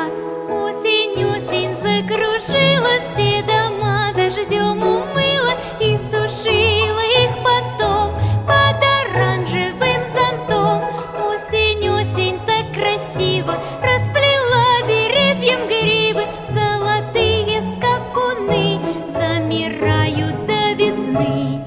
сад. Осень, осень закружила все дома, дождем умыла и сушила их потом под оранжевым зонтом. Осень, осень так красиво расплела деревьям гривы, золотые скакуны замирают до весны.